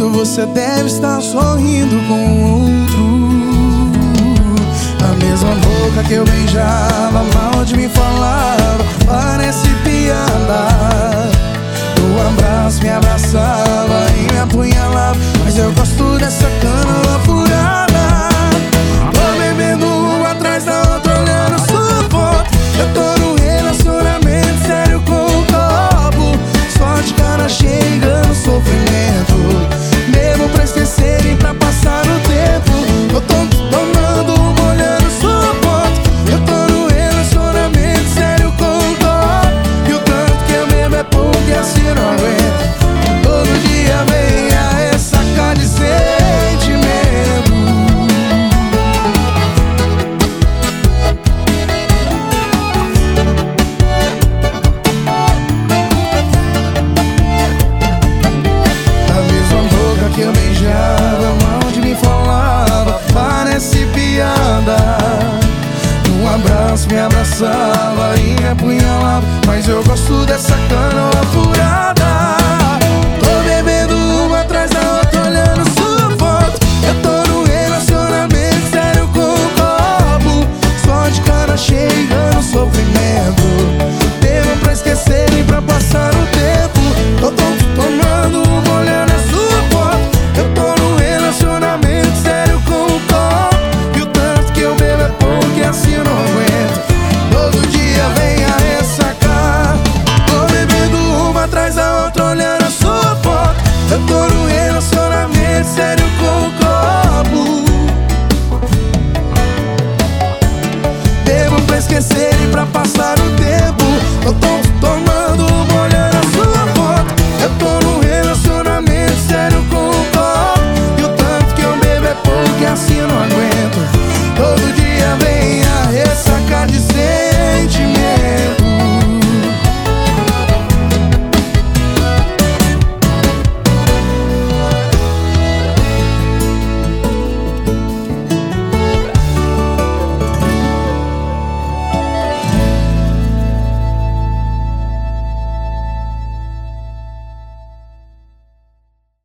bebendo, você deve estar sorrindo com outro. A mesma boca que eu beijava, mal de me falava, parece piada. O abraço me abraçava e me apunhalava, mas eu gosto dessa cana furada. Tô bebendo uma atrás da outra, olhando sua foto. Eu tô num relacionamento sério com o copo, só de cara cheia no sofrimento. Mesmo pra esquecer e pra passar o tempo, eu tô tomando uma, olhando sua foto. Eu tô num relacionamento sério com o copo, e o tanto que eu bebo é pouco e assim eu não aguento. Todo dia vem a ressaca de sentimento. Que eu beijava, mal de me falava, parece piada. Um abraço me abraçava e me apunhalava, mas eu gosto dessa canoa furada. Tô bebendo uma atrás da outra, olhando sua foto. Eu tô num relacionamento sério com o copo, só de cara cheia no sofrimento. Bebo pra esquecer e pra passar o tempo. Eu tô tomando uma, olhando a sua foto. Eu tô num relacionamento sério com o copo, e o tanto que eu bebo é pouco e assim eu não aguento. Todo dia vem a ressaca. Tô bebendo uma atrás da outra, olhando a sua foto. Eu tô num relacionamento sério com o copo, bebo pra esquecer